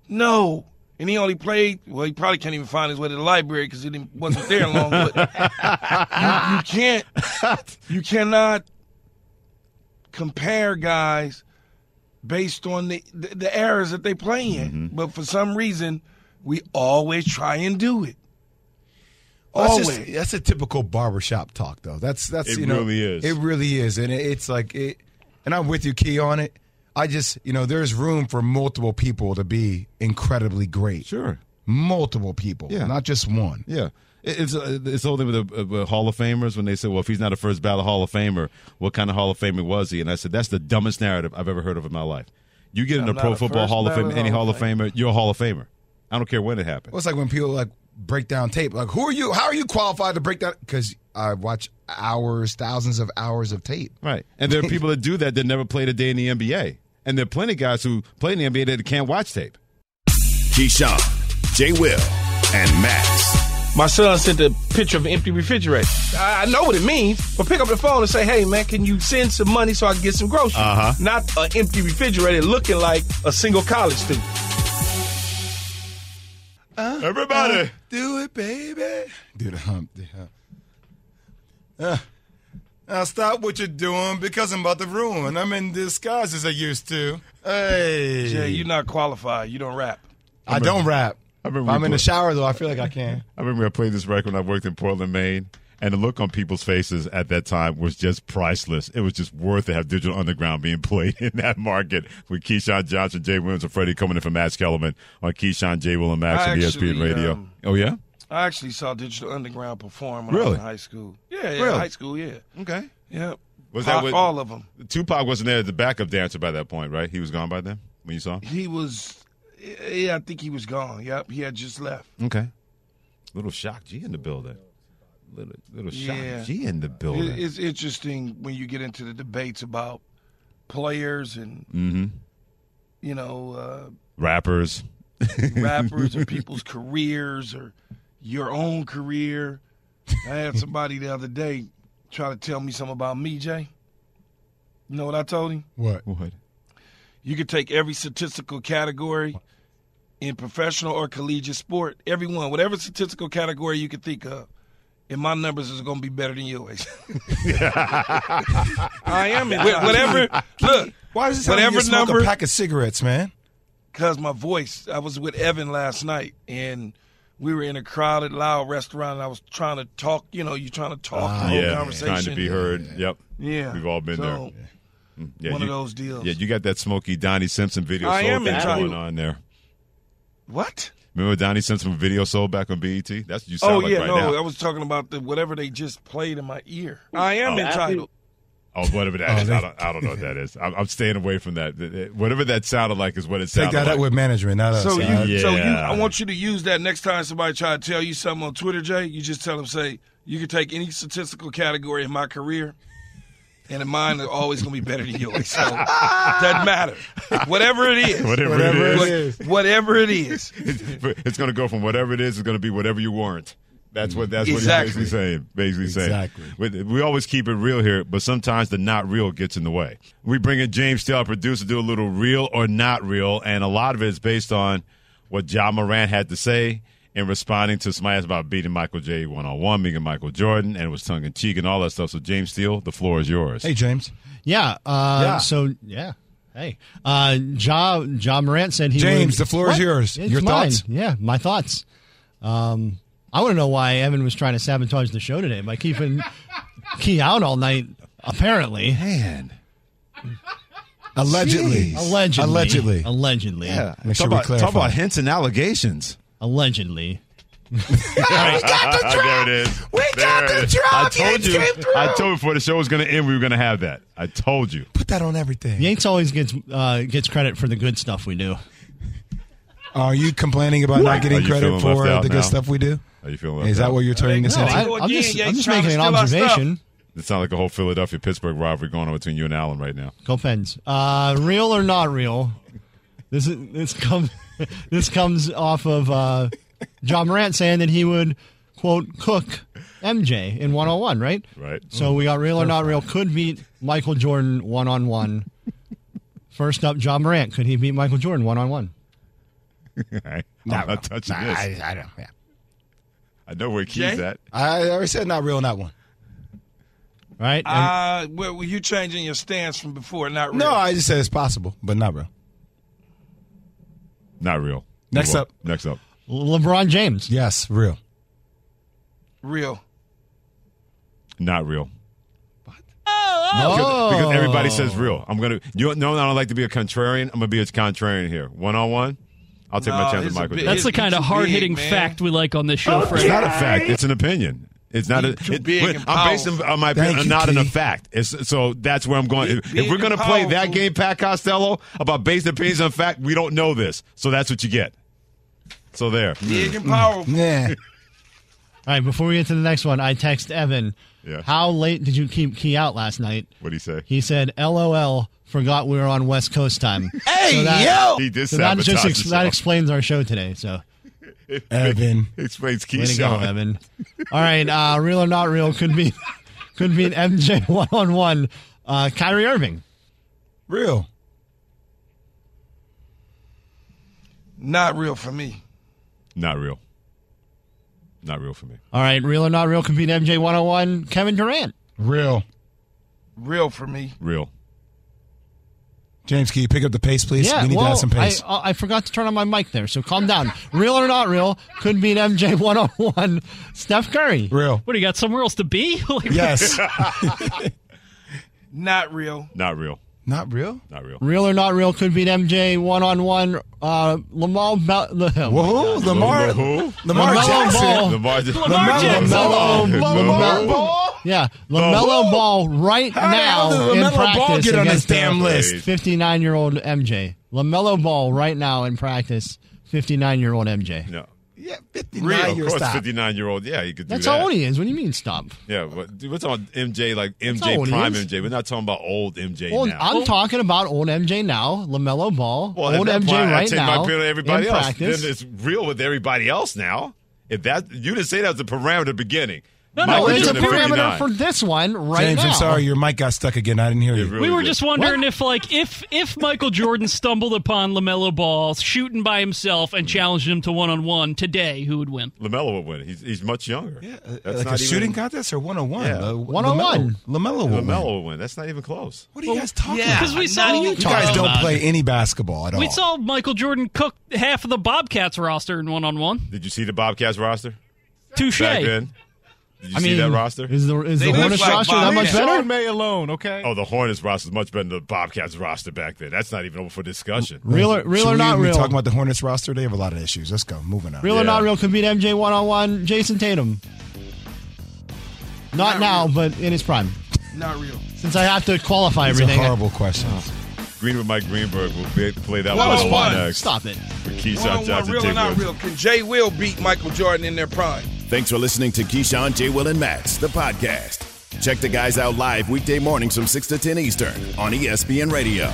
No. And he only played, well, he probably can't even find his way to the library because he didn't, wasn't there long. But you, you can't, you cannot compare guys based on the, the, the eras that they play in. Mm-hmm. But for some reason, we always try and do it. Well, Always. that's, just, that's a typical barbershop talk, though. That's that's It you know, really is. It really is, and it, it's like it. And I'm with you, Key, on it. I just you know, there's room for multiple people to be incredibly great. Sure, multiple people, Yeah. not just one. Yeah. It- It's uh, it's the whole thing with the uh, Hall of Famers when they say, well, if he's not a first ballot Hall of Famer, what kind of Hall of Famer was he? And I said, that's the dumbest narrative I've ever heard of in my life. You get in I'm a Pro not a Football first Hall of Fame, ballot any Hall Hall of of Famer, you're a Hall of Famer. I don't care when it happened. Well, it's like when people like break down tape. Like, who are you? How are you qualified to break that? Because I watch hours, thousands of hours of tape. Right. And there are people that do that that never played a day in the N B A. And there are plenty of guys who play in the N B A that can't watch tape. Keyshawn, J. Will, and Max. My son sent a picture of an empty refrigerator. I, I know what it means, but pick up the phone and say, hey, man, can you send some money so I can get some groceries? Uh-huh. Not an empty refrigerator looking like a single college student. Uh, Everybody. uh, do it, baby. Do the hump. The hump. Uh, now stop what you're doing because I'm about to ruin. I'm in disguise as I used to. Hey. Jay, you're not qualified. You don't rap. I don't rap. I If remember I'm we in the put- shower, though, I feel like I can. I remember I played this record when I worked in Portland, Maine, and the look on people's faces at that time was just priceless. It was just worth to have Digital Underground being played in that market with Keyshawn Johnson, Jay Williams, and Freddie coming in from Max Kellerman on Keyshawn, Jay Will, and Max I on E S P N actually, Radio. um, Oh, yeah? I actually saw Digital Underground perform when I Really? was in high school. Yeah, yeah, Really? high school, yeah. Okay. Yeah. Was Pac, that with, all of them? Tupac wasn't there as the backup dancer by that point, right? He was gone by then when you saw him? He was, yeah, I think he was gone. Yep, he had just left. Okay. Little Shock G in the building. Little, little Shock Yeah. G in the building. It, it's interesting when you get into the debates about players and, Mm-hmm. you know, uh, Rappers. rappers or people's careers or your own career. I had somebody the other day try to tell me something about me, Jay. You know what I told him? What? What? You could take every statistical category in professional or collegiate sport, every one, whatever statistical category you could think of, and my numbers is going to be better than yours. I am. Wh- Whatever. Look. Why does it sound whatever like you smoke number? a pack of cigarettes, man? Because my voice. I was with Evan last night, and we were in a crowded, loud restaurant, and I was trying to talk. You know, you're trying to talk, Ah, the whole yeah, conversation. trying to be heard. Yep. Yeah. We've all been So, there. Mm, Yeah, one you, of those deals. Yeah, you got that Smokey Donnie Simpson video I soul am thing in trying- going on there. What? Remember Donnie Simpson video soul back on B E T? That's what you sound Oh, like yeah, right no, now. I was talking about the whatever they just played in my ear. I am Oh. entitled. Oh, whatever that Oh, is. they- I, don't, I don't know what that is. I'm, I'm staying away from that. Th- th- Whatever that sounded like is what it Take sounded that like. up with management, not us. So you, Uh, so you, Yeah. I want you to use that next time somebody try to tell you something on Twitter, Jay. You just tell them, say, you can take any statistical category in my career, and mine are always going to be better than yours. So doesn't matter, whatever it is, Whatever, Whatever it it is. is. whatever it is. It's, it's going to go from whatever it is, it's going to be whatever you weren't. That's what that's Exactly. what he's basically saying. Basically Exactly. saying. We, we always keep it real here, but sometimes the not real gets in the way. We bring in James Steele, our producer, do a little real or not real, and a lot of it is based on what Ja Morant had to say in responding to somebody asked about beating Michael J one on one, beating Michael Jordan, and it was tongue in cheek and all that stuff. So James Steele, the floor is yours. Hey, James. Yeah. Uh, Yeah. So yeah. Hey, uh, Ja Ja Morant said he. James, would, the floor is What? yours. It's Your mine. thoughts? Yeah, my thoughts. Um, I want to know why Evan was trying to sabotage the show today by keeping Key out all night. Apparently, Man. Allegedly. allegedly, Allegedly. allegedly, Yeah. Make talk, sure we about, talk clarify. about hints and allegations. allegedly. there it is. We There got the it is. drop. I told Yates you. came through. I told you before the show was going to end, we were going to have that. I told you. Put that on everything. Yates always gets uh, gets credit for the good stuff we do. Are you complaining about not Are getting you credit feeling for left out the good now? stuff we do? Are you feeling left Is that out? what you're turning this No, into? I, Again, I'm just, Yates I'm just trying to making an steal our stuff. observation. It sounds like a whole Philadelphia Pittsburgh rivalry going on between you and Allen right now. Go Pens. Uh, real or not real? This is this comes this comes off of uh, Ja Morant saying that he would quote cook M J in one on one, right? Right. So we got real or not real. Could beat Michael Jordan one on one. First up, Ja Morant. Could he beat Michael Jordan one on one? right. Not I'm real. not touching Nah, this. I, I don't. Yeah. I know where Key's Jay? at. I already said not real on that one. Right? Uh, well, were you changing your stance from before? Not real. No, I just said it's possible, but not real. Not real. Next Move on. up. Next up. LeBron James. Yes, real. Real. Not real. Oh, Because, because everybody says real. I'm gonna. You know, I don't like to be a contrarian. I'm gonna be a contrarian here. One on one. I'll take No, my chance with it's a Michael. big- Jordan. That's the kind of too hard-hitting big, man. fact we like on this show, It's Fred. not a fact. It's an opinion. It's not a. Too It, big wait, and I'm based powerful. on my Thank opinion, you, not in a Key. fact. It's, so that's where I'm going. If, Big if we're and going to play that powerful. game, Pat Costello, about based opinions on fact, we don't know this. So that's what you get. So there. Big and powerful. Yeah. All right, before we get to the next one, I text Evan, Yeah. how late did you keep Key out last night? What did he say? He said, LOL, forgot we were on West Coast time. Hey, So that- yo! He did So that sabotage just the ex- show. that explains our show today. So Evan. Explains way to go, Keyshawn. Evan. All right, uh, real or not real could be could be an M J one on one. Uh, Kyrie Irving. Real. Not real for me. Not real. Not real for me. All right, real or not real could be an M J one on one. Kevin Durant. Real. Real for me. Real. James, can you pick up the pace, please? Yeah, we need well, to have some pace. I, I forgot to turn on my mic there, so calm down. Real or not real could be an M J one on one. Steph Curry. Real. What, do you got somewhere else to be? Like, Yes. Not real. Not real. Not real? Not real. Real or not real could be an M J one on one. Uh, Lamar. Bell- the, oh my Whoa, God. Lamar. Who? Lamar LaMelo Jackson. Ball. Lamar, Lamar Jackson. LaMelo, Lamar LaMelo, Ball. yeah, LaMelo Ball right How the hell now did in LaMelo Ball practice get on this against the damn list? fifty-nine-year-old M J. LaMelo Ball right now in practice. fifty-nine-year-old M J. No. Yeah, Real. fifty-nine Of year course, stop. fifty-nine-year-old. Yeah, you could do That's that. how old he is. What do you mean stop? Yeah, but dude, we're talking M J, like M J how old he prime is. M J. We're not talking about old M J Old, now. I'm talking about old M J now. LaMelo Ball. Well, at old that M J point, I right take now. my opinion on everybody in else. practice. Then it's real with everybody else now. If that you didn't say that was the parameter at the beginning. No, no, Michael it's a Jordan, parameter fifty-nine. for this one right James, now. I'm sorry, your mic got stuck again. I didn't hear you. It really We were did. just wondering if, like, if if Michael Jordan stumbled upon LaMelo Ball shooting by himself and challenged him to one on one today, who would win? LaMelo would win. He's he's much younger. Yeah, That's like not a shooting even, contest or one on one? Yeah. One-on-one. LaMelo will win. LaMelo will win. That's not even close. What are you guys talking yeah. about? Because we not saw even You guys talking don't about play it. any basketball at all. we saw Michael Jordan cook half of the Bobcats roster in one on one. Did you see the Bobcats roster Touche. back then? Did you I see mean, that roster? Is the is They the look Hornets like roster that Bob- much yeah. better? Sean May alone, okay? Oh, the Hornets roster is much better than the Bobcats roster back then. That's not even open for discussion. Real or, real Should or we not even be real? talking about the Hornets roster? They have a lot of issues. Let's go. Moving on. Real Yeah. or not real could beat M J one on one. Jason Tatum. Not, Not now, real. but in his prime. Not real. Since I have to qualify These are everything. horrible questions. Green with Mike Greenberg will be, play that That one was on fun. one next. Stop it. For Keyshawn One-on-one, Johnson, real Jay or not Woods. real? Can Jay Will beat Michael Jordan in their prime? Thanks for listening to Keyshawn, J. Will, and Max, the podcast. Check the guys out live weekday mornings from six to ten Eastern on E S P N Radio.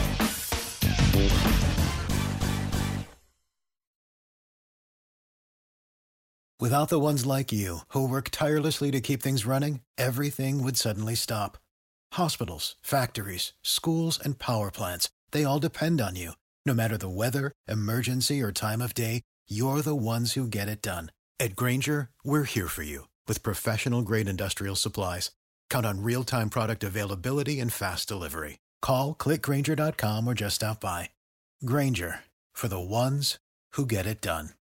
Without the ones like you, who work tirelessly to keep things running, everything would suddenly stop. Hospitals, factories, schools, and power plants, they all depend on you. No matter the weather, emergency, or time of day, you're the ones who get it done. At Grainger, we're here for you with professional-grade industrial supplies. Count on real-time product availability and fast delivery. Call, click Grainger dot com, or just stop by. Grainger, for the ones who get it done.